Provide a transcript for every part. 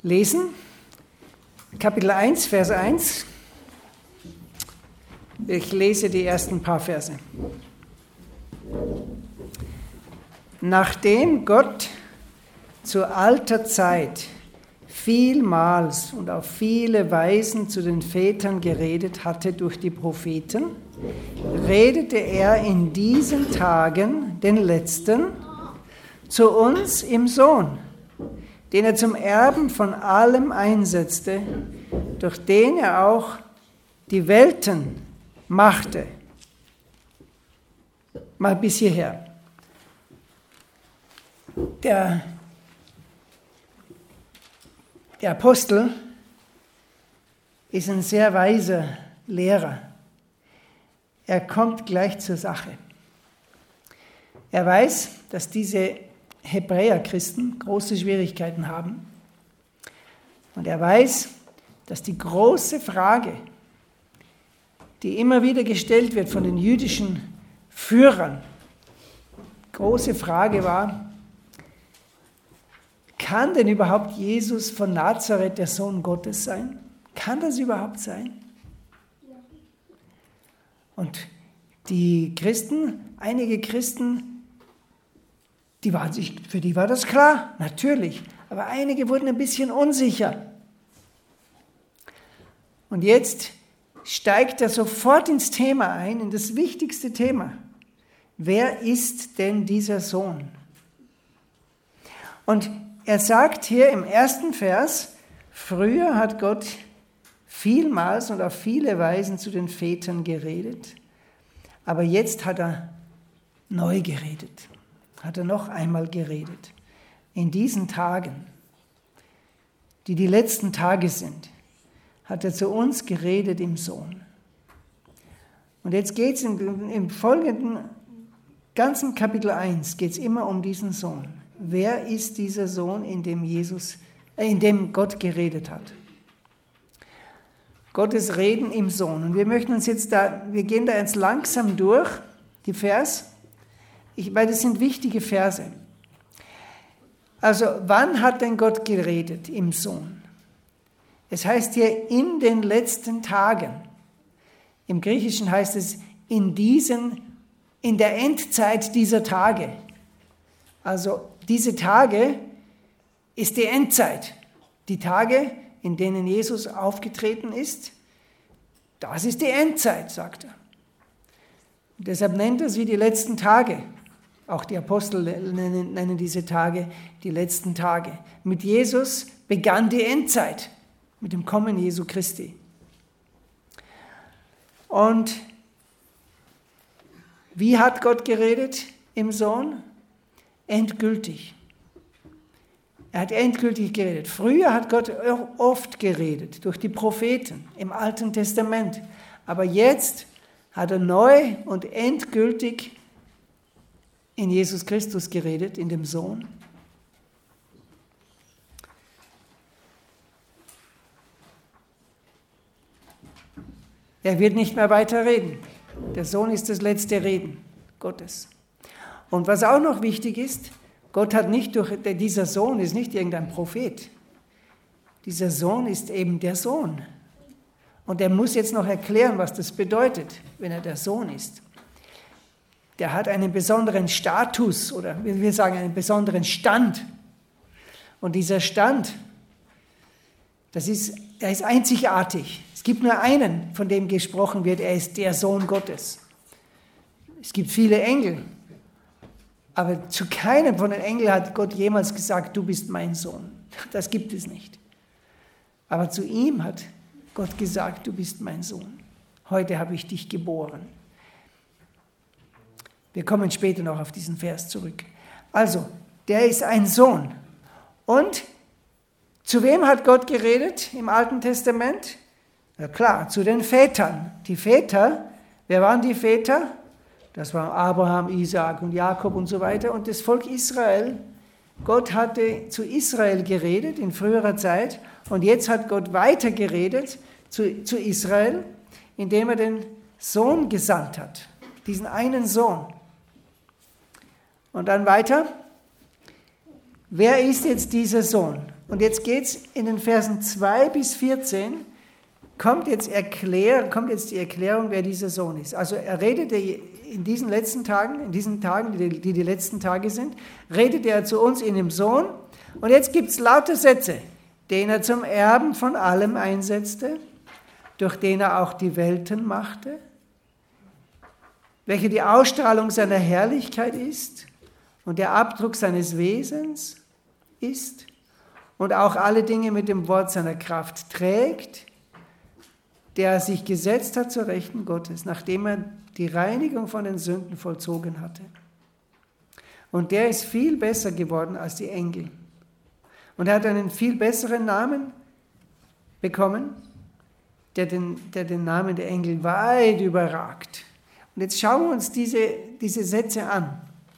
lesen. Kapitel 1, Vers 1. Ich lese die ersten paar Verse. Nachdem Gott zu alter Zeit vielmals und auf viele Weisen zu den Vätern geredet hatte durch die Propheten, redete er in diesen Tagen, den letzten, zu uns im Sohn, den er zum Erben von allem einsetzte, durch den er auch die Welten machte. Mal bis hierher. Der Apostel ist ein sehr weiser Lehrer. Er kommt gleich zur Sache. Er weiß, dass diese Hebräerchristen große Schwierigkeiten haben. Und er weiß, dass die große Frage, die immer wieder gestellt wird von den jüdischen Führern, große Frage war, kann denn überhaupt Jesus von Nazareth der Sohn Gottes sein? Kann das überhaupt sein? Und die Christen, einige Christen, für die war das klar, natürlich. Aber einige wurden ein bisschen unsicher. Und jetzt steigt er sofort ins Thema ein, in das wichtigste Thema. Wer ist denn dieser Sohn? Und er sagt hier im ersten Vers, früher hat Gott vielmals und auf viele Weisen zu den Vätern geredet, aber jetzt hat er neu geredet, hat er noch einmal geredet. In diesen Tagen, die letzten Tage sind, hat er zu uns geredet im Sohn. Und jetzt geht es im folgenden ganzen Kapitel 1 geht es immer um diesen Sohn. Wer ist dieser Sohn, in dem Gott geredet hat? Gottes Reden im Sohn. Und wir möchten uns wir gehen da jetzt langsam durch, die Vers, weil das sind wichtige Verse. Also, wann hat denn Gott geredet im Sohn? Es heißt hier, in den letzten Tagen. Im Griechischen heißt es, in der Endzeit dieser Tage. Also, diese Tage ist die Endzeit. Die Tage, in denen Jesus aufgetreten ist, das ist die Endzeit, sagt er. Und deshalb nennt er sie die letzten Tage. Auch die Apostel nennen diese Tage die letzten Tage. Mit Jesus begann die Endzeit, mit dem Kommen Jesu Christi. Und wie hat Gott geredet im Sohn? Endgültig. Er hat endgültig geredet. Früher hat Gott oft geredet, durch die Propheten im Alten Testament. Aber jetzt hat er neu und endgültig in Jesus Christus geredet, in dem Sohn. Er wird nicht mehr weiter reden. Der Sohn ist das letzte Reden Gottes. Und was auch noch wichtig ist, dieser Sohn ist nicht irgendein Prophet. Dieser Sohn ist eben der Sohn. Und er muss jetzt noch erklären, was das bedeutet, wenn er der Sohn ist. Der hat einen besonderen Status oder wir sagen einen besonderen Stand. Und dieser Stand, der ist einzigartig. Es gibt nur einen, von dem gesprochen wird, er ist der Sohn Gottes. Es gibt viele Engel. Aber zu keinem von den Engeln hat Gott jemals gesagt, du bist mein Sohn. Das gibt es nicht. Aber zu ihm hat Gott gesagt, du bist mein Sohn. Heute habe ich dich geboren. Wir kommen später noch auf diesen Vers zurück. Also, der ist ein Sohn. Und zu wem hat Gott geredet im Alten Testament? Ja klar, zu den Vätern. Die Väter, wer waren die Väter? Das waren Abraham, Isaak und Jakob und so weiter. Und das Volk Israel, Gott hatte zu Israel geredet in früherer Zeit. Und jetzt hat Gott weiter geredet zu Israel, indem er den Sohn gesandt hat. Diesen einen Sohn. Und dann weiter. Wer ist jetzt dieser Sohn? Und jetzt geht es in den Versen 2 bis 14, kommt jetzt die Erklärung, wer dieser Sohn ist. Also er redet in diesen letzten Tagen, die letzten Tage sind, redet er zu uns in dem Sohn. Und jetzt gibt es lauter Sätze, den er zum Erben von allem einsetzte, durch den er auch die Welten machte, welche die Ausstrahlung seiner Herrlichkeit ist und der Abdruck seines Wesens ist und auch alle Dinge mit dem Wort seiner Kraft trägt, der sich gesetzt hat zur Rechten Gottes, nachdem er die Reinigung von den Sünden vollzogen hatte. Und der ist viel besser geworden als die Engel. Und er hat einen viel besseren Namen bekommen, der den Namen der Engel weit überragt. Und jetzt schauen wir uns diese Sätze an.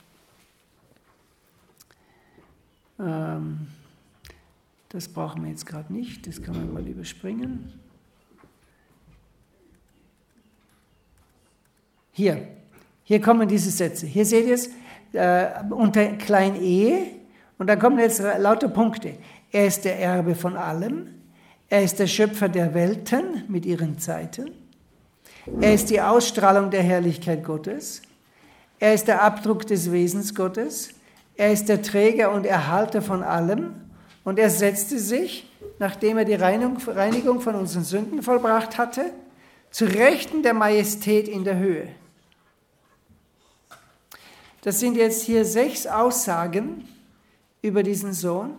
Das brauchen wir jetzt gerade nicht, das kann man mal überspringen. Hier kommen diese Sätze. Hier seht ihr es unter klein e und da kommen jetzt lauter Punkte. Er ist der Erbe von allem. Er ist der Schöpfer der Welten mit ihren Zeiten. Er ist die Ausstrahlung der Herrlichkeit Gottes. Er ist der Abdruck des Wesens Gottes. Er ist der Träger und Erhalter von allem. Und er setzte sich, nachdem er die Reinigung von unseren Sünden vollbracht hatte, zu Rechten der Majestät in der Höhe. Das sind jetzt hier 6 Aussagen über diesen Sohn.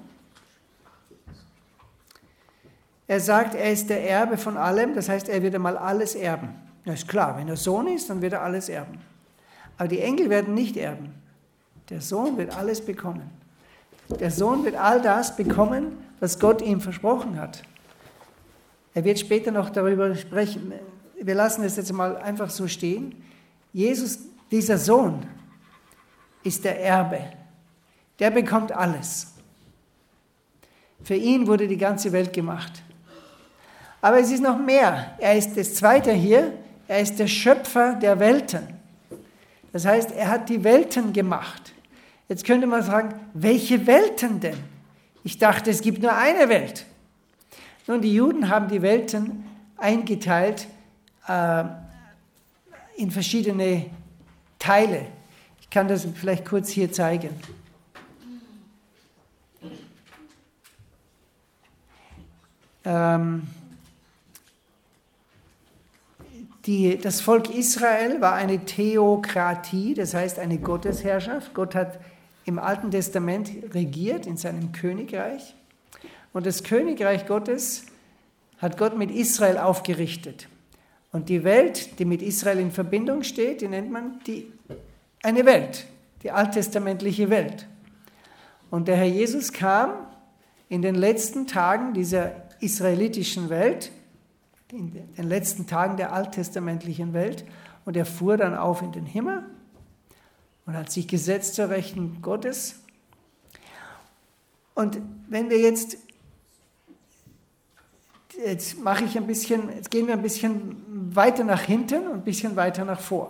Er sagt, er ist der Erbe von allem, das heißt, er wird einmal alles erben. Das ist klar, wenn er Sohn ist, dann wird er alles erben. Aber die Engel werden nicht erben. Der Sohn wird alles bekommen. Der Sohn wird all das bekommen, was Gott ihm versprochen hat. Er wird später noch darüber sprechen. Wir lassen es jetzt mal einfach so stehen. Jesus, dieser Sohn, ist der Erbe. Der bekommt alles. Für ihn wurde die ganze Welt gemacht. Aber es ist noch mehr. Er ist das Zweite hier. Er ist der Schöpfer der Welten. Das heißt, er hat die Welten gemacht. Jetzt könnte man fragen, welche Welten denn? Ich dachte, es gibt nur eine Welt. Nun, die Juden haben die Welten eingeteilt in verschiedene Teile. Ich kann das vielleicht kurz hier zeigen. Das Volk Israel war eine Theokratie, das heißt eine Gottesherrschaft. Gott hat im Alten Testament regiert in seinem Königreich. Und das Königreich Gottes hat Gott mit Israel aufgerichtet. Und die Welt, die mit Israel in Verbindung steht, die nennt man eine Welt, die alttestamentliche Welt. Und der Herr Jesus kam in den letzten Tagen dieser israelitischen Welt, in den letzten Tagen der alttestamentlichen Welt, und er fuhr dann auf in den Himmel und hat sich gesetzt zur Rechten Gottes. Und wenn wir jetzt gehen wir ein bisschen weiter nach hinten und ein bisschen weiter nach vor.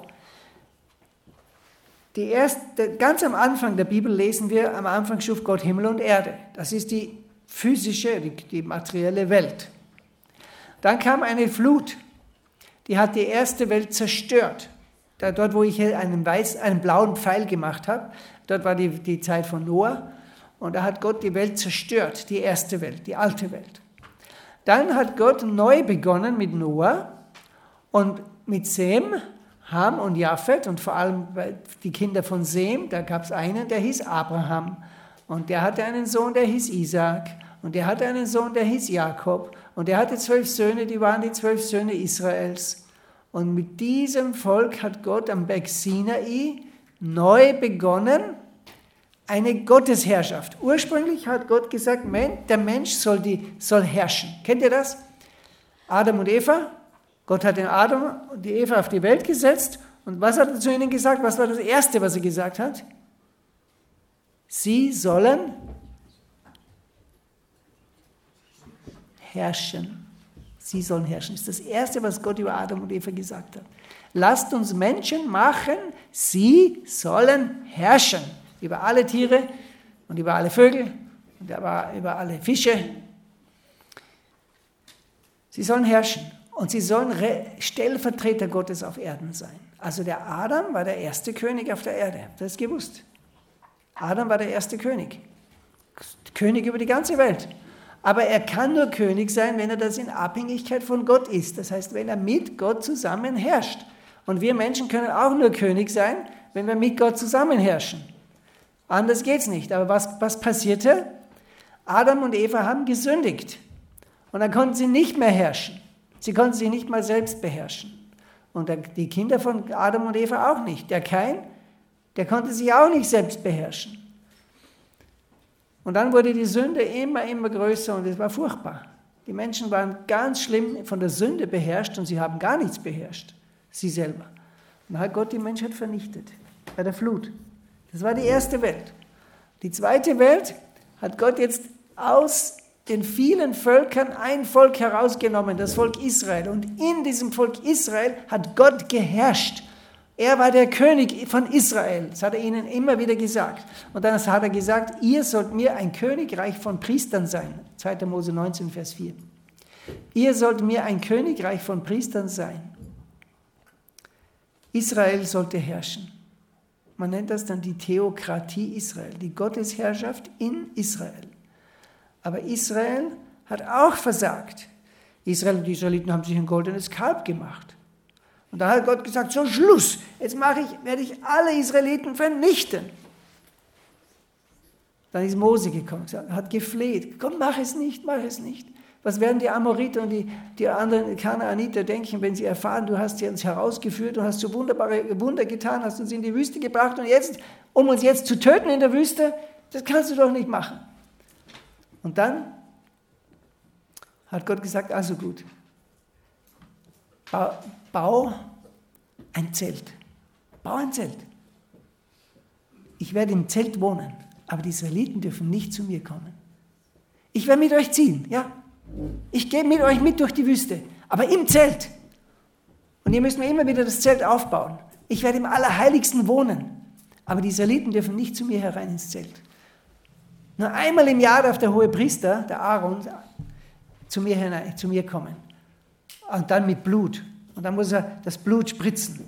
Ganz am Anfang der Bibel lesen wir, am Anfang schuf Gott Himmel und Erde. Das ist die physische, die materielle Welt. Dann kam eine Flut, die hat die erste Welt zerstört. Dort, wo ich einen blauen Pfeil gemacht habe, dort war die Zeit von Noah. Und da hat Gott die Welt zerstört, die erste Welt, die alte Welt. Dann hat Gott neu begonnen mit Noah und mit Sem, Ham und Japhet und vor allem die Kinder von Sem. Da gab es einen, der hieß Abraham und der hatte einen Sohn, der hieß Isaak und der hatte einen Sohn, der hieß Jakob und der hatte 12 Söhne, die waren die 12 Söhne Israels. Und mit diesem Volk hat Gott am Berg Sinai neu begonnen, eine Gottesherrschaft. Ursprünglich hat Gott gesagt, der Mensch soll herrschen. Kennt ihr das? Adam und Eva. Gott hat den Adam und die Eva auf die Welt gesetzt. Und was hat er zu ihnen gesagt? Was war das Erste, was er gesagt hat? Sie sollen herrschen. Sie sollen herrschen. Das ist das Erste, was Gott über Adam und Eva gesagt hat. Lasst uns Menschen machen, sie sollen herrschen. Über alle Tiere und über alle Vögel der war über alle Fische. Sie sollen herrschen und sie sollen Stellvertreter Gottes auf Erden sein. Also der Adam war der erste König auf der Erde, das ist gewusst. Adam war der erste König. König über die ganze Welt. Aber er kann nur König sein, wenn er das in Abhängigkeit von Gott ist. Das heißt, wenn er mit Gott zusammen herrscht. Und wir Menschen können auch nur König sein, wenn wir mit Gott zusammen herrschen. Anders geht es nicht. Aber was passierte? Adam und Eva haben gesündigt. Und dann konnten sie nicht mehr herrschen. Sie konnten sich nicht mal selbst beherrschen. Und die Kinder von Adam und Eva auch nicht. Der Kain, der konnte sich auch nicht selbst beherrschen. Und dann wurde die Sünde immer größer und es war furchtbar. Die Menschen waren ganz schlimm von der Sünde beherrscht und sie haben gar nichts beherrscht, sie selber. Und dann hat Gott die Menschheit vernichtet, bei der Flut. Das war die erste Welt. Die zweite Welt hat Gott jetzt aus den vielen Völkern ein Volk herausgenommen, das Volk Israel. Und in diesem Volk Israel hat Gott geherrscht. Er war der König von Israel, das hat er ihnen immer wieder gesagt. Und dann hat er gesagt, ihr sollt mir ein Königreich von Priestern sein. 2. Mose 19, Vers 4. Ihr sollt mir ein Königreich von Priestern sein. Israel sollte herrschen. Man nennt das dann die Theokratie Israel, die Gottesherrschaft in Israel. Aber Israel hat auch versagt. Israel und die Israeliten haben sich ein goldenes Kalb gemacht. Und da hat Gott gesagt, so Schluss, jetzt werde ich alle Israeliten vernichten. Dann ist Mose gekommen, hat gefleht, komm, mach es nicht, mach es nicht. Was werden die Amoriter und die anderen Kanaaniter denken, wenn sie erfahren, du hast sie uns herausgeführt, du hast so wunderbare Wunder getan, hast uns in die Wüste gebracht und jetzt, um uns jetzt zu töten in der Wüste, das kannst du doch nicht machen. Und dann hat Gott gesagt, also gut, bau ein Zelt. Bau ein Zelt. Ich werde im Zelt wohnen, aber die Israeliten dürfen nicht zu mir kommen. Ich werde mit euch ziehen, ja. Ich gehe mit euch mit durch die Wüste, aber im Zelt. Und ihr müsst mir immer wieder das Zelt aufbauen. Ich werde im Allerheiligsten wohnen, aber die Israeliten dürfen nicht zu mir herein ins Zelt. Nur einmal im Jahr darf der Hohepriester, der Aaron, zu mir kommen. Und dann mit Blut. Und dann muss er das Blut spritzen.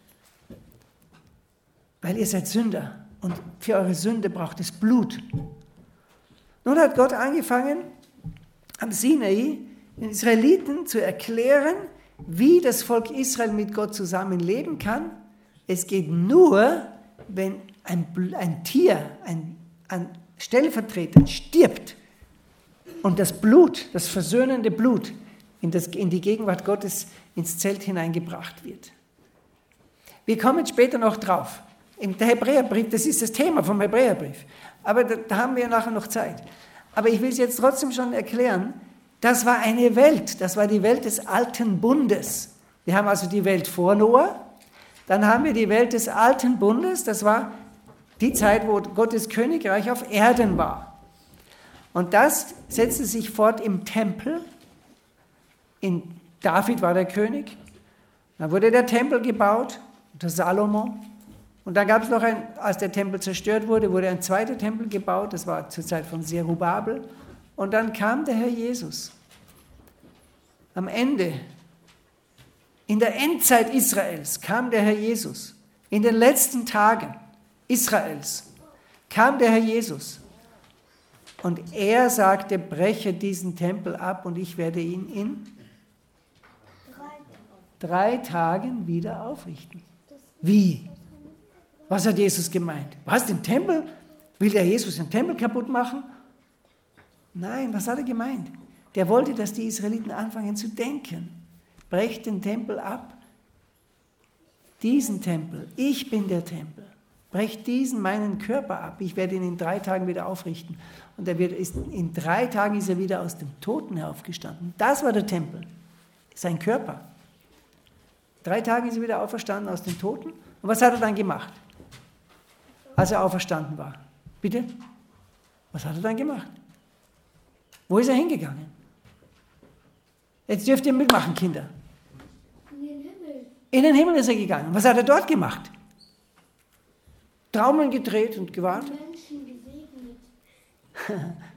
Weil ihr seid Sünder. Und für eure Sünde braucht es Blut. Nun hat Gott angefangen, am Sinai den Israeliten zu erklären, wie das Volk Israel mit Gott zusammenleben kann. Es geht nur, wenn ein Tier, ein Stellvertreter stirbt und das Blut, das versöhnende Blut, in die Gegenwart Gottes ins Zelt hineingebracht wird. Wir kommen später noch drauf. Der Hebräerbrief, das ist das Thema vom Hebräerbrief. Aber da haben wir nachher noch Zeit. Aber ich will es jetzt trotzdem schon erklären. Das war eine Welt. Das war die Welt des Alten Bundes. Wir haben also die Welt vor Noah. Dann haben wir die Welt des Alten Bundes. Das war die Zeit, wo Gottes Königreich auf Erden war. Und das setzte sich fort im Tempel. David war der König. Dann wurde der Tempel gebaut, unter Salomo. Und dann gab es noch als der Tempel zerstört wurde, wurde ein zweiter Tempel gebaut. Das war zur Zeit von Zerubabel. Und dann kam der Herr Jesus. Am Ende, in der Endzeit Israels, kam der Herr Jesus. In den letzten Tagen Israels kam der Herr Jesus. Und er sagte, breche diesen Tempel ab und ich werde ihn in 3 Tagen wieder aufrichten. Wie? Was hat Jesus gemeint? Was, den Tempel? Will der Jesus den Tempel kaputt machen? Nein, was hat er gemeint? Der wollte, dass die Israeliten anfangen zu denken. Brecht den Tempel ab. Diesen Tempel, ich bin der Tempel. Brecht meinen Körper ab. Ich werde ihn in 3 Tagen wieder aufrichten. Und in 3 Tagen ist er wieder aus dem Toten aufgestanden. Das war der Tempel, sein Körper. 3 Tage ist er wieder auferstanden aus den Toten. Und was hat er dann gemacht, als er auferstanden war? Bitte? Was hat er dann gemacht? Wo ist er hingegangen? Jetzt dürft ihr mitmachen, Kinder. In den Himmel. In den Himmel ist er gegangen. Was hat er dort gemacht? Traumeln gedreht und gewartet? Menschen gesegnet.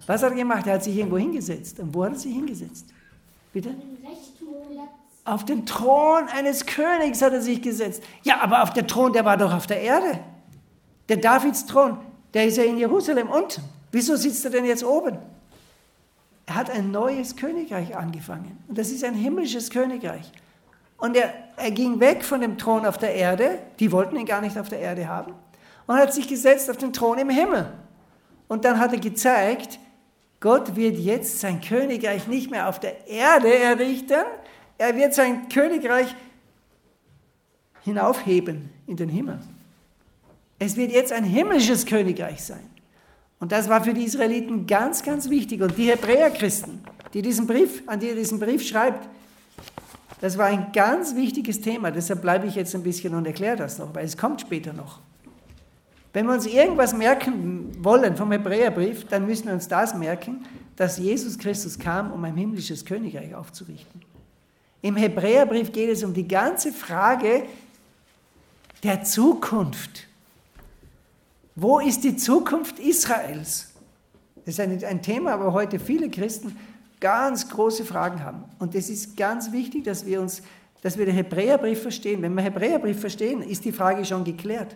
Was hat er gemacht? Er hat sich irgendwo hingesetzt. Und wo hat er sich hingesetzt? Bitte? Im rechten Platz. Auf den Thron eines Königs hat er sich gesetzt. Ja, aber auf der Thron, der war doch auf der Erde. Der Davidsthron, der ist ja in Jerusalem unten. Wieso sitzt er denn jetzt oben? Er hat ein neues Königreich angefangen. Und das ist ein himmlisches Königreich. Und er ging weg von dem Thron auf der Erde. Die wollten ihn gar nicht auf der Erde haben. Und hat sich gesetzt auf den Thron im Himmel. Und dann hat er gezeigt, Gott wird jetzt sein Königreich nicht mehr auf der Erde errichten. Er wird sein Königreich hinaufheben in den Himmel. Es wird jetzt ein himmlisches Königreich sein. Und das war für die Israeliten ganz, ganz wichtig. Und die Hebräerchristen, an die er diesen Brief schreibt, das war ein ganz wichtiges Thema. Deshalb bleibe ich jetzt ein bisschen und erkläre das noch, weil es kommt später noch. Wenn wir uns irgendwas merken wollen vom Hebräerbrief, dann müssen wir uns das merken, dass Jesus Christus kam, um ein himmlisches Königreich aufzurichten. Im Hebräerbrief geht es um die ganze Frage der Zukunft. Wo ist die Zukunft Israels? Das ist ein Thema, wo heute viele Christen ganz große Fragen haben. Und es ist ganz wichtig, dass wir den Hebräerbrief verstehen. Wenn wir Hebräerbrief verstehen, ist die Frage schon geklärt.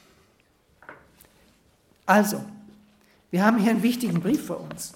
Also, wir haben hier einen wichtigen Brief vor uns.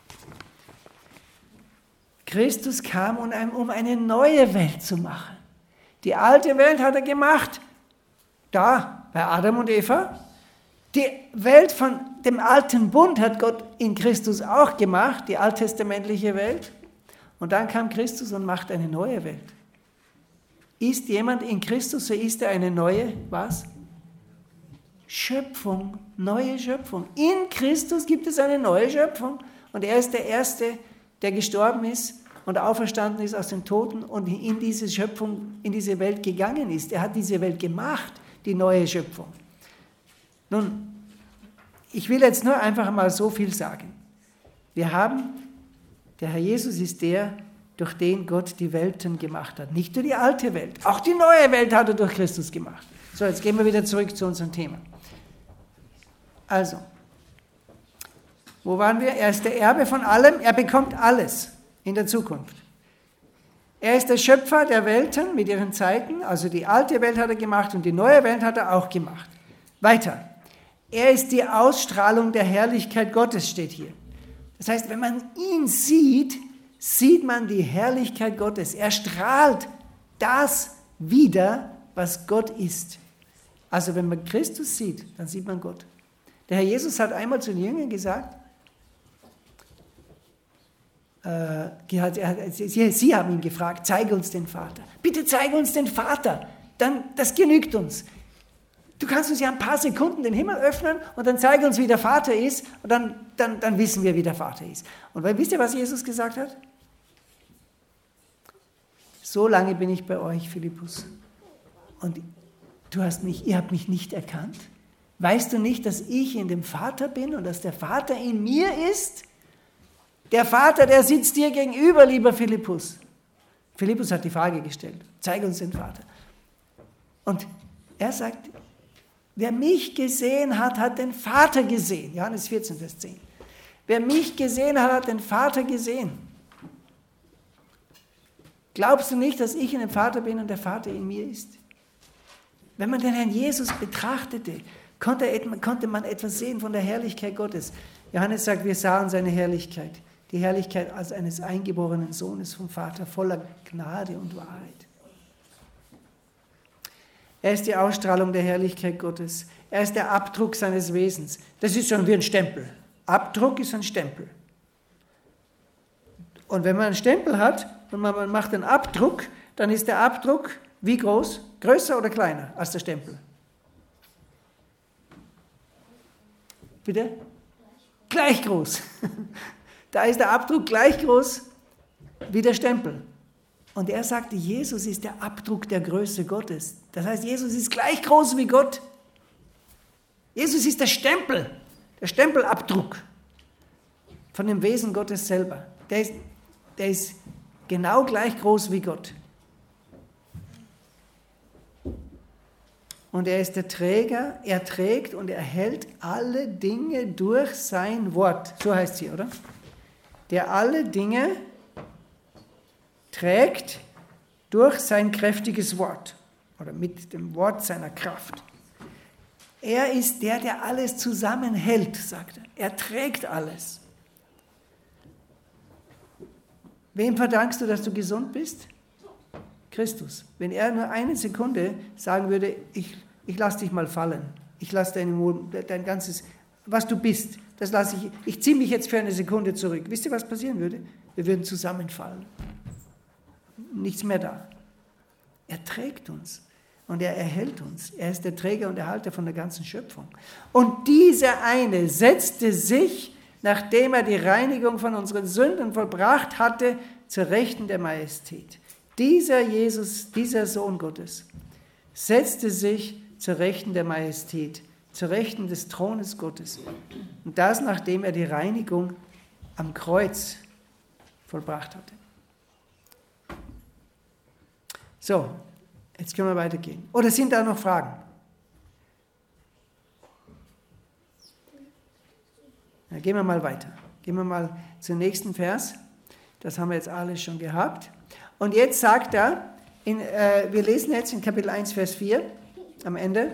Christus kam, um eine neue Welt zu machen. Die alte Welt hat er gemacht, da bei Adam und Eva. Die Welt von dem alten Bund hat Gott in Christus auch gemacht, die alttestamentliche Welt. Und dann kam Christus und macht eine neue Welt. Ist jemand in Christus, so ist er eine neue, was? Schöpfung, neue Schöpfung. In Christus gibt es eine neue Schöpfung. Und er ist der Erste, der gestorben ist und auferstanden ist aus den Toten und in diese Schöpfung, in diese Welt gegangen ist. Er hat diese Welt gemacht, die neue Schöpfung. Nun, ich will jetzt nur einfach mal so viel sagen. Der Herr Jesus ist der, durch den Gott die Welten gemacht hat. Nicht nur die alte Welt, auch die neue Welt hat er durch Christus gemacht. So, jetzt gehen wir wieder zurück zu unserem Thema. Also, wo waren wir? Er ist der Erbe von allem, er bekommt alles in der Zukunft. Er ist der Schöpfer der Welten mit ihren Zeiten, also die alte Welt hat er gemacht und die neue Welt hat er auch gemacht. Weiter. Er ist die Ausstrahlung der Herrlichkeit Gottes, steht hier. Das heißt, wenn man ihn sieht, sieht man die Herrlichkeit Gottes. Er strahlt das wider, was Gott ist. Also wenn man Christus sieht, dann sieht man Gott. Der Herr Jesus hat einmal zu den Jüngern gesagt, sie haben ihn gefragt, zeige uns den Vater. Bitte zeige uns den Vater, das genügt uns. Du kannst uns ja ein paar Sekunden den Himmel öffnen und dann zeige uns, wie der Vater ist und dann wissen wir, wie der Vater ist. Und wisst ihr, was Jesus gesagt hat? So lange bin ich bei euch, Philippus, und ihr habt mich nicht erkannt. Weißt du nicht, dass ich in dem Vater bin und dass der Vater in mir ist? Der Vater, der sitzt dir gegenüber, lieber Philippus. Philippus hat die Frage gestellt, zeig uns den Vater. Und er sagt, wer mich gesehen hat, hat den Vater gesehen. Johannes 14, Vers 10. Wer mich gesehen hat, hat den Vater gesehen. Glaubst du nicht, dass ich in dem Vater bin und der Vater in mir ist? Wenn man den Herrn Jesus betrachtete, konnte man etwas sehen von der Herrlichkeit Gottes. Johannes sagt, wir sahen seine Herrlichkeit. Die Herrlichkeit als eines eingeborenen Sohnes vom Vater, voller Gnade und Wahrheit. Er ist die Ausstrahlung der Herrlichkeit Gottes. Er ist der Abdruck seines Wesens. Das ist schon wie ein Stempel. Abdruck ist ein Stempel. Und wenn man einen Stempel hat und man macht einen Abdruck, dann ist der Abdruck wie groß? Größer oder kleiner als der Stempel? Bitte? Gleich groß. Da ist der Abdruck gleich groß wie der Stempel. Und er sagte, Jesus ist der Abdruck der Größe Gottes. Das heißt, Jesus ist gleich groß wie Gott. Jesus ist der Stempelabdruck von dem Wesen Gottes selber. Der ist genau gleich groß wie Gott. und er ist der Träger, er trägt und er hält alle Dinge durch sein Wort. So heißt sie, oder? Der alle Dinge trägt durch sein kräftiges Wort oder mit dem Wort seiner Kraft. Er ist der, der alles zusammenhält, sagt er. Er trägt alles. Wem verdankst du, dass du gesund bist? Christus. Wenn er nur eine Sekunde sagen würde, ich lasse dich mal fallen, ich lasse dein ganzes, was du bist, das lasse ich ziehe mich jetzt für eine Sekunde zurück. Wisst ihr, was passieren würde? Wir würden zusammenfallen. Nichts mehr da. Er trägt uns und er erhält uns. Er ist der Träger und Erhalter von der ganzen Schöpfung. Und dieser eine setzte sich, nachdem er die Reinigung von unseren Sünden vollbracht hatte, zur Rechten der Majestät. Dieser Jesus, dieser Sohn Gottes, setzte sich zur Rechten der Majestät, zur Rechten des Thrones Gottes. Und das, nachdem er die Reinigung am Kreuz vollbracht hatte. So, jetzt können wir weitergehen. Oder sind da noch Fragen? Ja, gehen wir mal weiter. Gehen wir mal zum nächsten Vers. Das haben wir jetzt alles schon gehabt. Und jetzt sagt er, wir lesen jetzt in Kapitel 1, Vers 4 am Ende.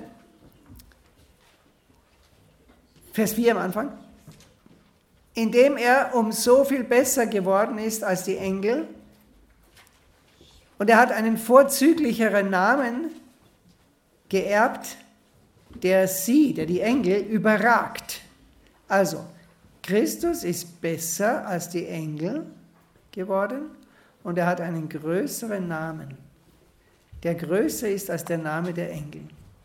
Vers 4 am Anfang. Indem er um so viel besser geworden ist als die Engel, und er hat einen vorzüglicheren Namen geerbt, der die Engel überragt. Also, Christus ist besser als die Engel geworden und er hat einen größeren Namen, der größer ist als der Name der Engel.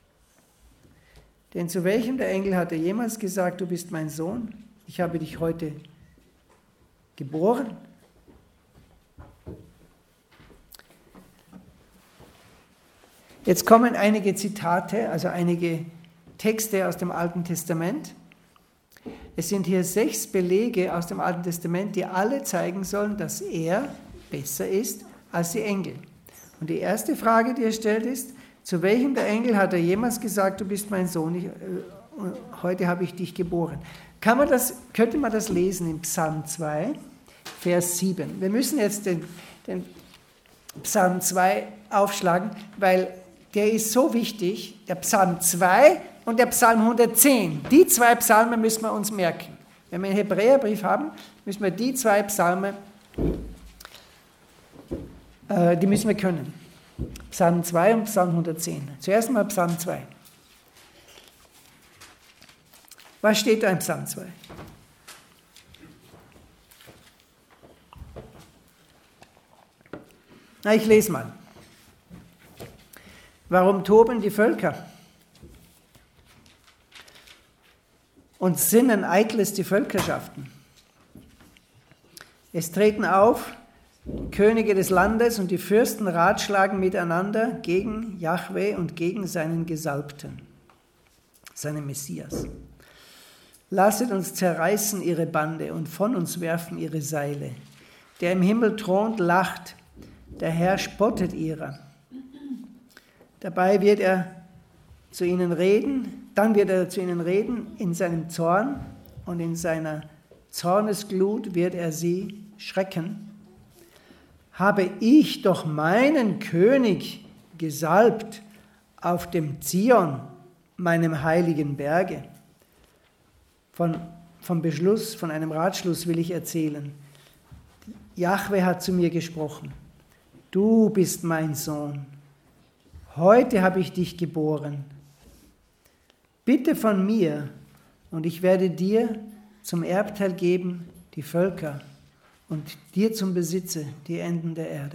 Denn zu welchem der Engel hat er jemals gesagt, du bist mein Sohn, ich habe dich heute geboren? Jetzt kommen einige Zitate, also einige Texte aus dem Alten Testament. Es sind hier 6 Belege aus dem Alten Testament, die alle zeigen sollen, dass er besser ist als die Engel. Und die erste Frage, die er stellt, ist, zu welchem der Engel hat er jemals gesagt, du bist mein Sohn, heute habe ich dich geboren? Könnte man das lesen im Psalm 2, Vers 7? Wir müssen jetzt den Psalm 2 aufschlagen, weil der ist so wichtig, der Psalm 2 und der Psalm 110. Die 2 Psalme müssen wir uns merken. Wenn wir einen Hebräerbrief haben, müssen wir die 2 Psalme, die müssen wir können. Psalm 2 und Psalm 110. Zuerst mal Psalm 2. Was steht da im Psalm 2? Na, ich lese mal. Warum toben die Völker und sinnen eitles die Völkerschaften? Es treten auf Könige des Landes und die Fürsten ratschlagen miteinander gegen Jahwe und gegen seinen Gesalbten, seinen Messias. Lasset uns zerreißen ihre Bande und von uns werfen ihre Seile. Der im Himmel thront, lacht, der Herr spottet ihrer. Dabei wird er zu ihnen reden, dann wird er zu ihnen reden in seinem Zorn und in seiner Zornesglut wird er sie schrecken. Habe ich doch meinen König gesalbt auf dem Zion, meinem heiligen Berge. Vom Beschluss, von einem Ratschluss will ich erzählen. Jahwe hat zu mir gesprochen. Du bist mein Sohn. Heute habe ich dich geboren. Bitte von mir, und ich werde dir zum Erbteil geben die Völker und dir zum Besitze die Enden der Erde.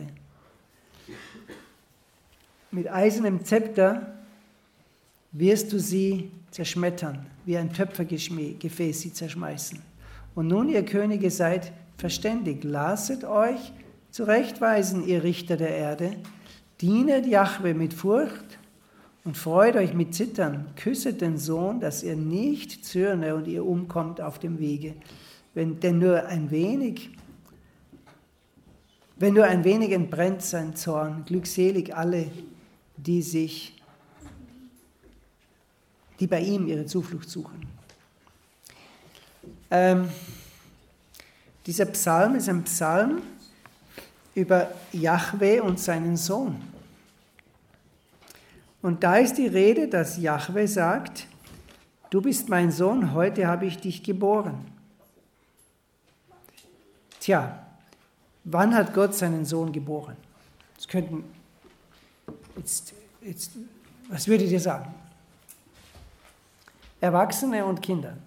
Mit eisernem Zepter wirst du sie zerschmettern, wie ein Töpfergefäß sie zerschmeißen. Und nun, ihr Könige, seid verständig, lasset euch zurechtweisen, ihr Richter der Erde, dienet Jahwe mit Furcht und freut euch mit Zittern, küsset den Sohn, dass ihr nicht zürne und ihr umkommt auf dem Wege. Wenn nur ein wenig entbrennt sein Zorn, glückselig alle, die sich die bei ihm ihre Zuflucht suchen. Dieser Psalm ist ein Psalm über Jahwe und seinen Sohn. Und da ist die Rede, dass Jahwe sagt, du bist mein Sohn, heute habe ich dich geboren. Tja, wann hat Gott seinen Sohn geboren? Das könnten, was würdet ihr sagen? Erwachsene und Kinder.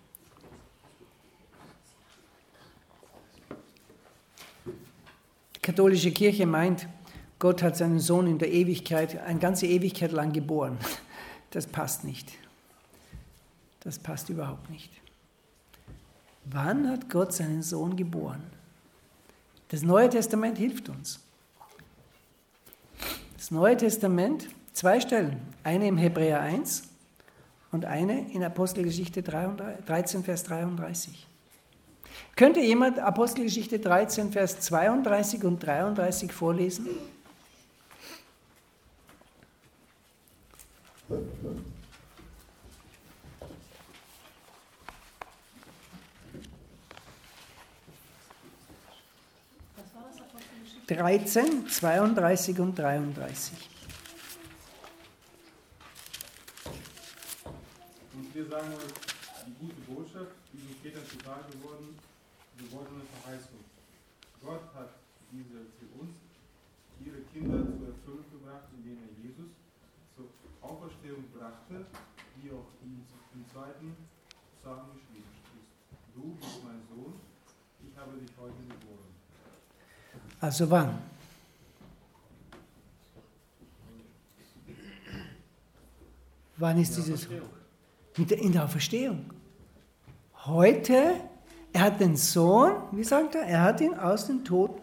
Die katholische Kirche meint, Gott hat seinen Sohn in der Ewigkeit, eine ganze Ewigkeit lang geboren. Das passt nicht. Das passt überhaupt nicht. Wann hat Gott seinen Sohn geboren? Das Neue Testament hilft uns. Das Neue Testament, 2 Stellen. Eine im Hebräer 1 und eine in Apostelgeschichte 13, Vers 33. Könnte jemand Apostelgeschichte 13, Vers 32 und 33 vorlesen? Was war das, Apostelgeschichte? 13, 32 und 33. Und wir sagen euch die gute Botschaft, die den Vätern zuteil gewordene Verheißung. Gott hat diese für uns, ihre Kinder zur Erfüllung gebracht, indem er Jesus zur Auferstehung brachte, wie auch im 2. Psalm geschrieben ist. Du bist mein Sohn, ich habe dich heute geboren. Also wann? Wann ist dieses? In der Auferstehung. Heute, er hat den Sohn, wie sagt er? Er hat ihn aus den Toten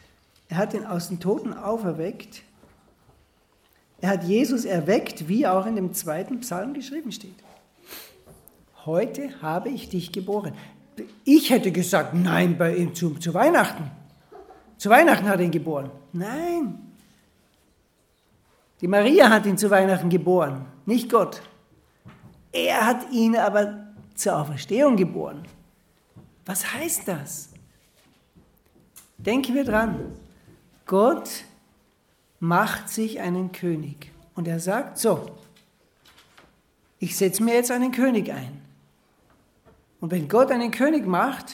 auferweckt. Er hat Jesus erweckt, wie auch in dem 2. Psalm geschrieben steht. Heute habe ich dich geboren. Ich hätte gesagt, nein, bei ihm zu Weihnachten. Zu Weihnachten hat er ihn geboren. Nein. Die Maria hat ihn zu Weihnachten geboren, nicht Gott. Er hat ihn aber zur Auferstehung geboren. Was heißt das? Denken wir dran. Gott macht sich einen König. Und er sagt, so, ich setze mir jetzt einen König ein. Und wenn Gott einen König macht,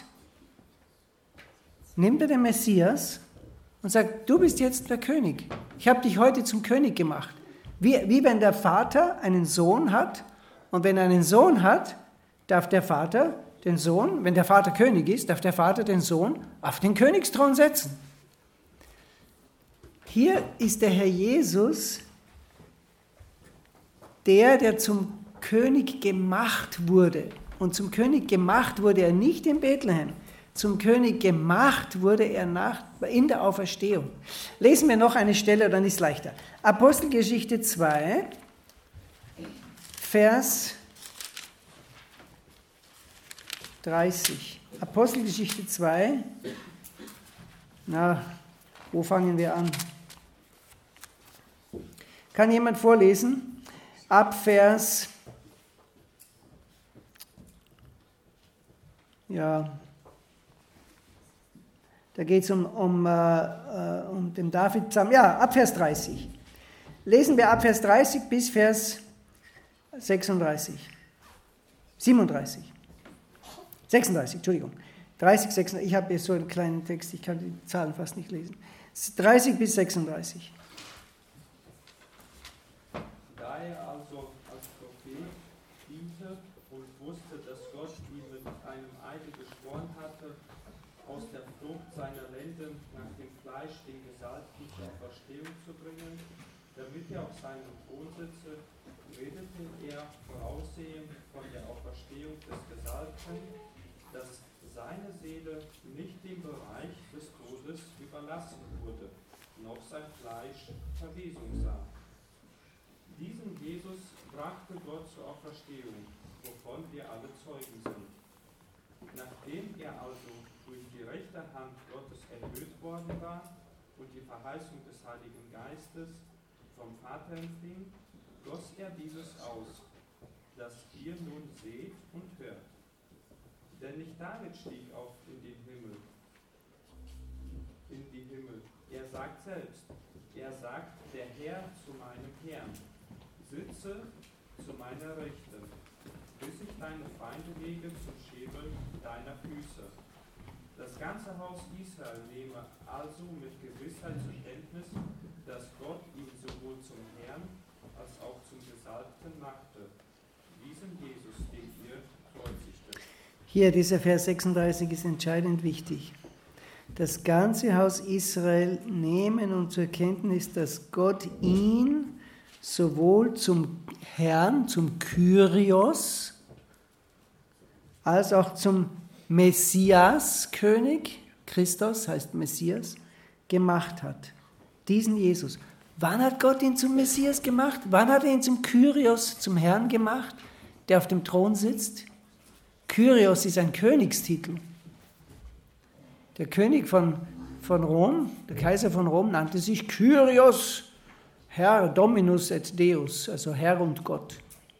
nimmt er den Messias und sagt, du bist jetzt der König. Ich habe dich heute zum König gemacht. Wie wenn der Vater einen Sohn hat und wenn er einen Sohn hat, darf der Vater den Sohn, wenn der Vater König ist, darf der Vater den Sohn auf den Königsthron setzen. Hier ist der Herr Jesus, der zum König gemacht wurde. Und zum König gemacht wurde er nicht in Bethlehem. Zum König gemacht wurde er in der Auferstehung. Lesen wir noch eine Stelle, dann ist es leichter. Apostelgeschichte 2, Vers 30. Apostelgeschichte 2, wo fangen wir an? Kann jemand vorlesen? Ab Vers, da geht es um den David-Psalm. Ja, ab Vers 30. Lesen wir ab Vers 30 bis Vers 36. 37. 36, Entschuldigung. 30, 36. Ich habe jetzt so einen kleinen Text, ich kann die Zahlen fast nicht lesen. 30 bis 36. Da er also als Prophet diente und wusste, dass Gott ihn mit einem Eide geschworen hatte, aus der Frucht seiner Lenden nach dem Fleisch den Gesalbten zur Auferstehung zu bringen, damit er auf seinem Thron sitze, redete er voraussehend von der Auferstehung des Gesalbten, dass seine Seele nicht dem Bereich des Todes überlassen wurde, noch sein Fleisch Verwesung sah. Diesen Jesus brachte Gott zur Auferstehung, wovon wir alle Zeugen sind. Nachdem er also durch die rechte Hand Gottes erhöht worden war und die Verheißung des Heiligen Geistes vom Vater empfing, goss er dieses aus. das ihr nun seht und hört. Denn nicht David stieg auf in die Himmel. Er sagt selbst, er sagt, der Herr zu meinem Herrn, sitze zu meiner Rechten, bis ich deine Feinde lege zum Schemel deiner Füße. Das ganze Haus Israel nehme also mit Gewissheit zur Kenntnis, dass Gott ihn sowohl zum Herrn als auch zum Gesalbten machte, diesen Jesus, den ihr kreuzigtet. Hier, dieser Vers 36 ist entscheidend wichtig. Das ganze Haus Israel nehmen und zur Kenntnis, dass Gott ihn sowohl zum Herrn, zum Kyrios, als auch zum Messias, König, Christus heißt Messias, gemacht hat. Diesen Jesus. Wann hat Gott ihn zum Messias gemacht? Wann hat er ihn zum Kyrios, zum Herrn gemacht, der auf dem Thron sitzt? Kyrios ist ein Königstitel. Der König von Rom, der Kaiser von Rom, nannte sich Kyrios, Herr, Dominus et Deus, also Herr und Gott.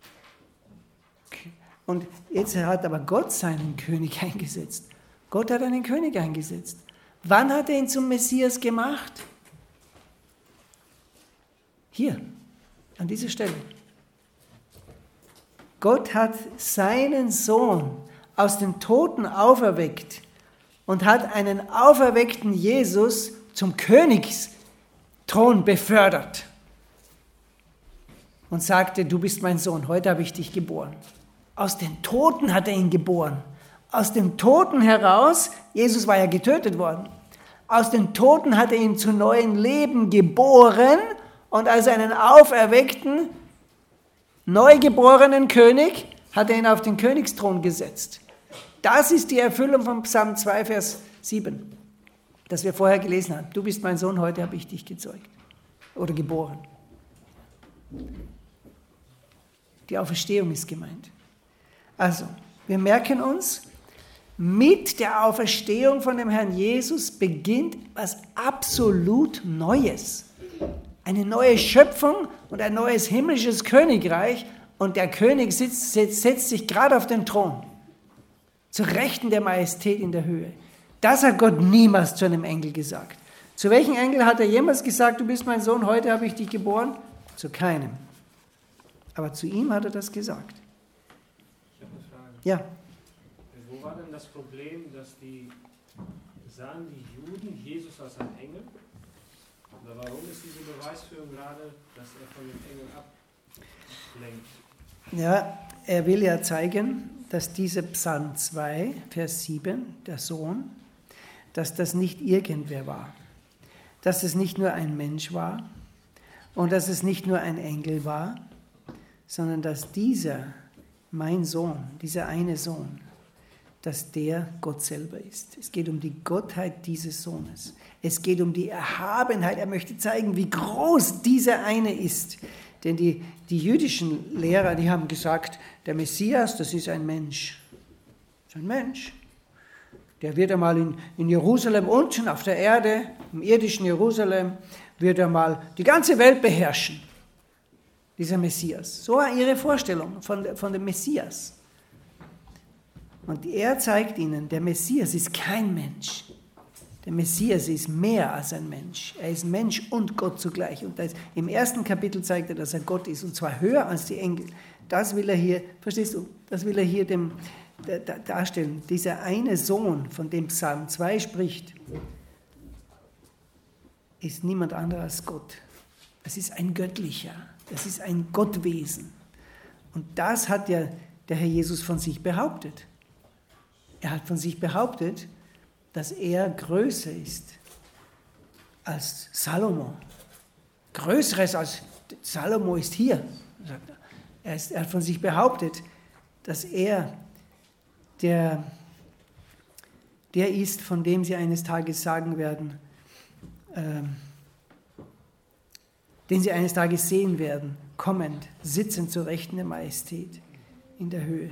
Und jetzt hat aber Gott seinen König eingesetzt. Gott hat einen König eingesetzt. Wann hat er ihn zum Messias gemacht? Hier, an dieser Stelle. Gott hat seinen Sohn aus den Toten auferweckt und hat einen auferweckten Jesus zum Königsthron befördert und sagte, du bist mein Sohn, heute habe ich dich geboren. Aus den Toten hat er ihn geboren. Aus den Toten heraus, Jesus war ja getötet worden, aus den Toten hat er ihn zu neuem Leben geboren und als einen auferweckten, neugeborenen König hat er ihn auf den Königsthron gesetzt. Das ist die Erfüllung von Psalm 2, Vers 7, das wir vorher gelesen haben. Du bist mein Sohn, heute habe ich dich gezeugt oder geboren. Die Auferstehung ist gemeint. Also, wir merken uns, mit der Auferstehung von dem Herrn Jesus beginnt was absolut Neues. Eine neue Schöpfung und ein neues himmlisches Königreich und der König setzt sich gerade auf den Thron, zur Rechten der Majestät in der Höhe. Das hat Gott niemals zu einem Engel gesagt. Zu welchem Engel hat er jemals gesagt, du bist mein Sohn, heute habe ich dich geboren? Zu keinem. Aber zu ihm hat er das gesagt. Ich habe eine Frage. Ja. Wo war denn das Problem, dass sahen die Juden Jesus als einen Engel? Oder warum ist diese Beweisführung gerade, dass er von den Engeln ablenkt? Ja, er will ja zeigen, dass dieser Psalm 2, Vers 7, der Sohn, dass das nicht irgendwer war. Dass es nicht nur ein Mensch war und dass es nicht nur ein Engel war, sondern dass dieser, mein Sohn, dieser eine Sohn, dass der Gott selber ist. Es geht um die Gottheit dieses Sohnes. Es geht um die Erhabenheit. Er möchte zeigen, wie groß dieser eine ist. Denn die jüdischen Lehrer, die haben gesagt, der Messias, das ist ein Mensch. Das ist ein Mensch. Der wird einmal in Jerusalem unten auf der Erde, im irdischen Jerusalem, wird er mal die ganze Welt beherrschen. Dieser Messias. So war ihre Vorstellung von dem Messias. Und er zeigt ihnen, der Messias ist kein Mensch. Der Messias ist mehr als ein Mensch. Er ist Mensch und Gott zugleich. Und im ersten Kapitel zeigt er, dass er Gott ist, und zwar höher als die Engel. Das will er hier, verstehst du, das will er hier darstellen. Dieser eine Sohn, von dem Psalm 2 spricht, ist niemand anderer als Gott. Das ist ein Göttlicher, das ist ein Gottwesen. Und das hat ja der Herr Jesus von sich behauptet. Er hat von sich behauptet, dass er größer ist als Salomo. Größeres als Salomo ist hier, sagt er. Er hat von sich behauptet, dass er der ist, von dem sie eines Tages sagen werden, den sie eines Tages sehen werden, kommend, sitzend zur Rechten der Majestät in der Höhe.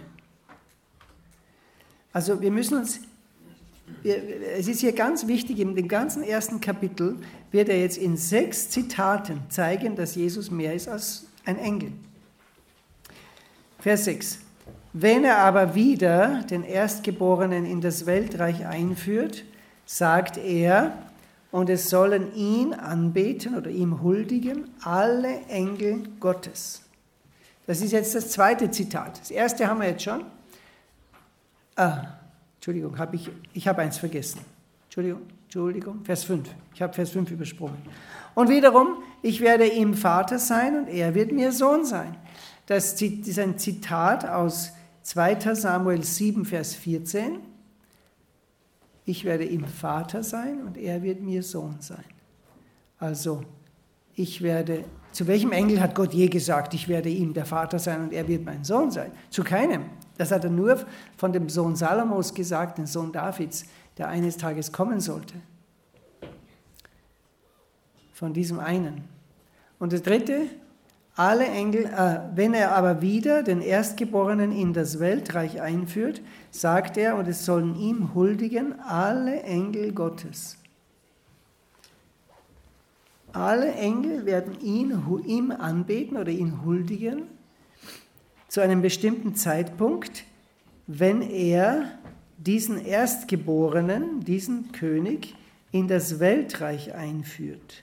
Also wir müssen uns, es ist hier ganz wichtig, in dem ganzen ersten Kapitel wird er jetzt in 6 Zitaten zeigen, dass Jesus mehr ist als ein Engel. Vers 6. Wenn er aber wieder den Erstgeborenen in das Weltreich einführt, sagt er, und es sollen ihn anbeten oder ihm huldigen, alle Engel Gottes. Das ist jetzt das zweite Zitat. Das erste haben wir jetzt schon. Entschuldigung, ich habe eins vergessen. Entschuldigung, Vers 5. Ich habe Vers 5 übersprungen. Und wiederum, ich werde ihm Vater sein und er wird mir Sohn sein. Das ist ein Zitat aus 2. Samuel 7, Vers 14. Ich werde ihm Vater sein und er wird mir Sohn sein. Also, zu welchem Engel hat Gott je gesagt, ich werde ihm der Vater sein und er wird mein Sohn sein? Zu keinem. Das hat er nur von dem Sohn Salomos gesagt, dem Sohn Davids, der eines Tages kommen sollte. Von diesem einen. Und das dritte, alle Engel, wenn er aber wieder den Erstgeborenen in das Weltreich einführt, sagt er, und es sollen ihm huldigen alle Engel Gottes. Alle Engel werden ihm anbeten oder ihn huldigen zu einem bestimmten Zeitpunkt, wenn er diesen Erstgeborenen, diesen König, in das Weltreich einführt.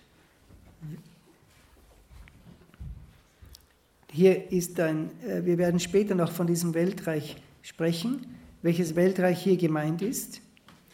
Hier ist wir werden später noch von diesem Weltreich sprechen, welches Weltreich hier gemeint ist.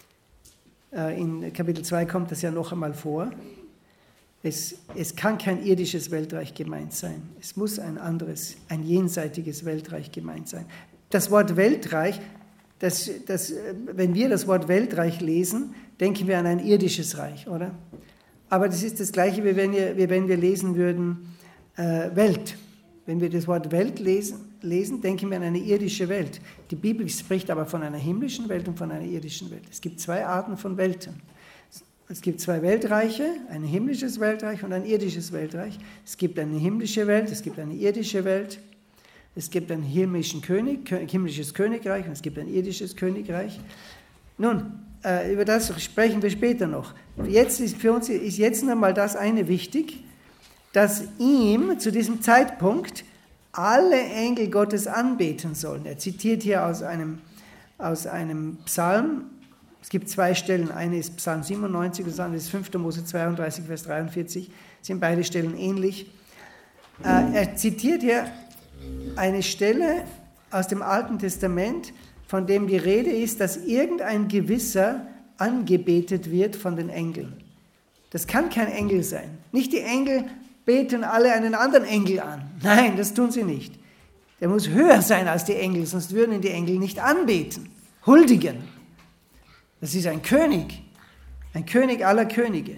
In Kapitel 2 kommt das ja noch einmal vor. Es kann kein irdisches Weltreich gemeint sein. Es muss ein anderes, ein jenseitiges Weltreich gemeint sein. Das Wort Weltreich, wenn wir das Wort Weltreich lesen, denken wir an ein irdisches Reich, oder? Aber das ist das Gleiche, wie wenn wir lesen würden Welt. Wenn wir das Wort Welt lesen, denken wir an eine irdische Welt. Die Bibel spricht aber von einer himmlischen Welt und von einer irdischen Welt. Es gibt zwei Arten von Welten. Es gibt zwei Weltreiche, ein himmlisches Weltreich und ein irdisches Weltreich. Es gibt eine himmlische Welt, es gibt eine irdische Welt. Es gibt ein himmlisches Königreich und es gibt ein irdisches Königreich. Nun, über das sprechen wir später noch. Für uns ist jetzt noch mal das eine wichtig, dass ihm zu diesem Zeitpunkt alle Engel Gottes anbeten sollen. Er zitiert hier aus einem Psalm. Es gibt zwei Stellen, eine ist Psalm 97 und das andere ist 5. Mose 32, Vers 43. Sind beide Stellen ähnlich. Er zitiert hier eine Stelle aus dem Alten Testament, von dem die Rede ist, dass irgendein Gewisser angebetet wird von den Engeln. Das kann kein Engel sein. Nicht die Engel beten alle einen anderen Engel an. Nein, das tun sie nicht. Der muss höher sein als die Engel, sonst würden ihn die Engel nicht anbeten, huldigen. Das ist ein König aller Könige.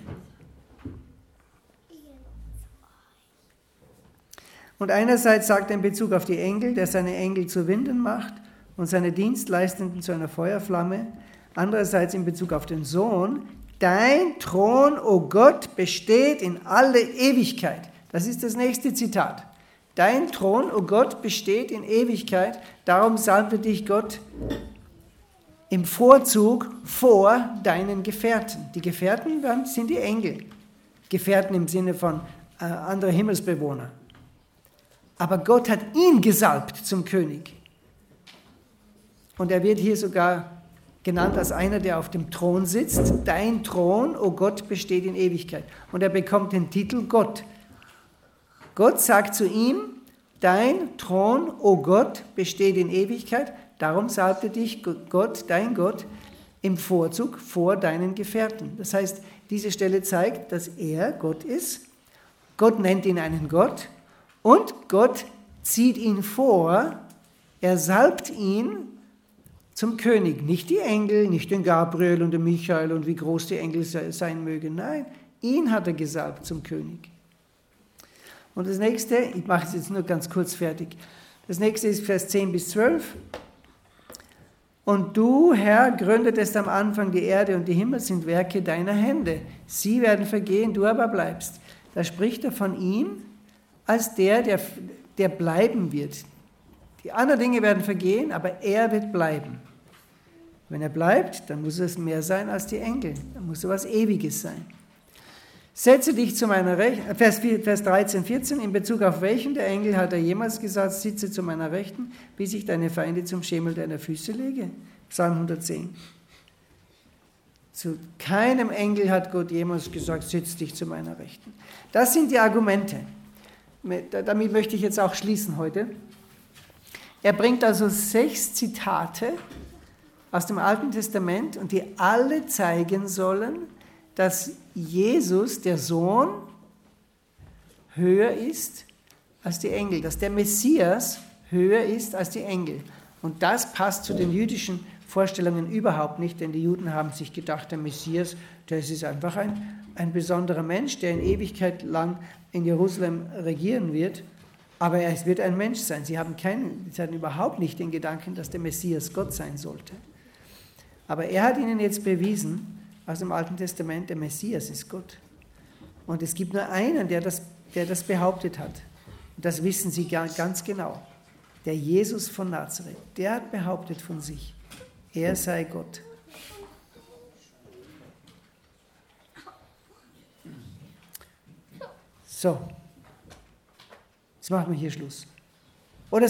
Und einerseits sagt er in Bezug auf die Engel, der seine Engel zu Winden macht und seine Dienstleistenden zu einer Feuerflamme. Andererseits in Bezug auf den Sohn, dein Thron, o Gott, besteht in alle Ewigkeit. Das ist das nächste Zitat. Dein Thron, o Gott, besteht in Ewigkeit. Darum salbte dich Gott im Vorzug vor deinen Gefährten. Die Gefährten sind die Engel. Gefährten im Sinne von andere Himmelsbewohner. Aber Gott hat ihn gesalbt zum König. Und er wird hier sogar genannt als einer, der auf dem Thron sitzt. Dein Thron, o Gott, besteht in Ewigkeit. Und er bekommt den Titel Gott. Gott sagt zu ihm, dein Thron, o Gott, besteht in Ewigkeit. Darum salbte dich Gott, dein Gott, im Vorzug vor deinen Gefährten. Das heißt, diese Stelle zeigt, dass er Gott ist. Gott nennt ihn einen Gott und Gott zieht ihn vor. Er salbt ihn zum König. Nicht die Engel, nicht den Gabriel und den Michael und wie groß die Engel sein mögen. Nein, ihn hat er gesalbt zum König. Und das nächste, ich mache es jetzt nur ganz kurz fertig. Das nächste ist Vers 10 bis 12. Und du, Herr, gründetest am Anfang die Erde und die Himmel sind Werke deiner Hände. Sie werden vergehen, du aber bleibst. Da spricht er von ihm als der bleiben wird. Die anderen Dinge werden vergehen, aber er wird bleiben. Wenn er bleibt, dann muss es mehr sein als die Engel. Dann muss es was Ewiges sein. setze dich zu meiner Rechten, Vers 13, 14, in Bezug auf welchen der Engel hat er jemals gesagt, sitze zu meiner Rechten, bis ich deine Feinde zum Schemel deiner Füße lege? Psalm 110. Zu keinem Engel hat Gott jemals gesagt, sitz dich zu meiner Rechten. Das sind die Argumente. Damit möchte ich jetzt auch schließen heute. Er bringt also 6 Zitate aus dem Alten Testament und die alle zeigen sollen, dass Jesus, der Sohn, höher ist als die Engel, dass der Messias höher ist als die Engel. Und das passt zu den jüdischen Vorstellungen überhaupt nicht, denn die Juden haben sich gedacht, der Messias, das ist einfach ein besonderer Mensch, der in Ewigkeit lang in Jerusalem regieren wird, aber er wird ein Mensch sein. Sie hatten überhaupt nicht den Gedanken, dass der Messias Gott sein sollte. Aber er hat ihnen jetzt bewiesen, aus dem Alten Testament, der Messias ist Gott. Und es gibt nur einen, der das behauptet hat. Und das wissen sie ganz genau. Der Jesus von Nazareth, der hat behauptet von sich, er sei Gott. So, jetzt machen wir hier Schluss.